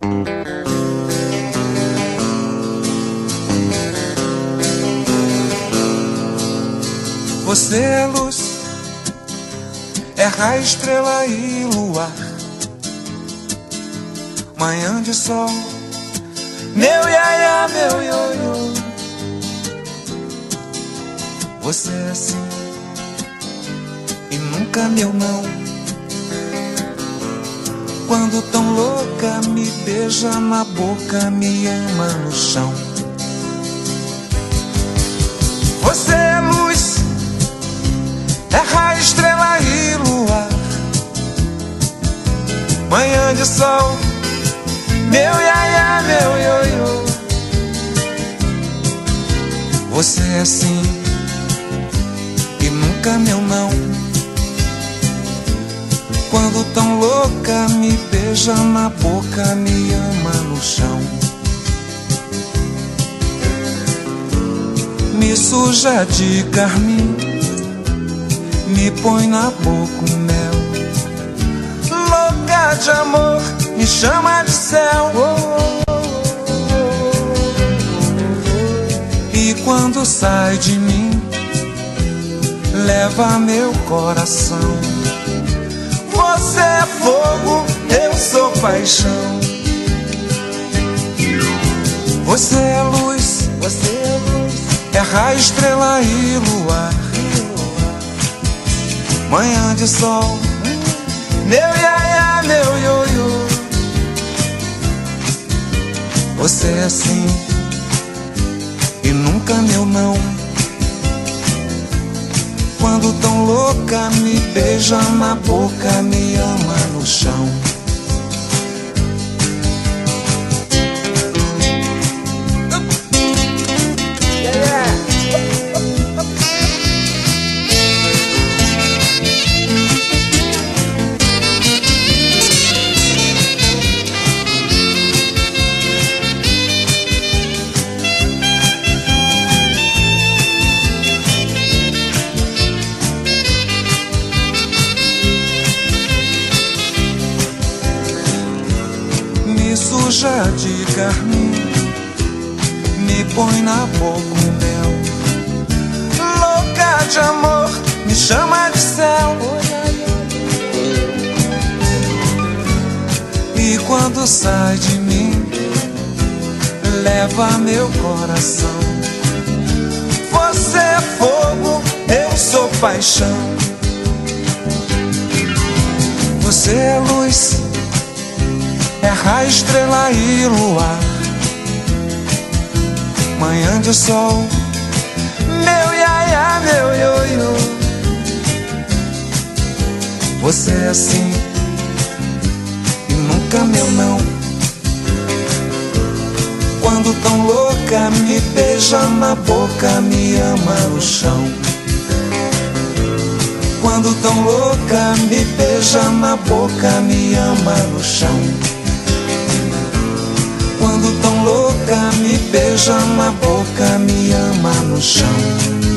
Você é luz, é raio, estrela e luar, manhã de sol, meu iaiá, meu ioiô. Você é assim e nunca meu não. Quando tão louca me beija na boca, me ama no chão. Você é luz, é raio, estrela e luar, manhã de sol, meu iaiá, meu ioiô. Você é assim e nunca meu não. Quando tão louca me beija na boca, me ama no chão. Me suja de carmim, me põe na boca o mel. Louca de amor, me chama de céu. E quando sai de mim, leva meu coração. Você é fogo, eu sou paixão. Você é luz, é raio, estrela e luar, manhã de sol, meu iaiá, meu ioiô. Você é assim e nunca meu não. Quando tão louca me beija na boca, me ama no chão. Suja de carmim, me põe na boca o mel. Louca de amor, me chama de céu. E quando sai de mim, leva meu coração. Você é fogo, eu sou paixão. Você é luz, é raio, estrela e luar, manhã de sol, meu iaiá, meu ioiô. Você é assim e nunca meu não. Quando tão louca me beija na boca, me ama no chão. Quando tão louca me beija na boca, me ama no chão. Quando tão louca me beija na boca, me ama no chão.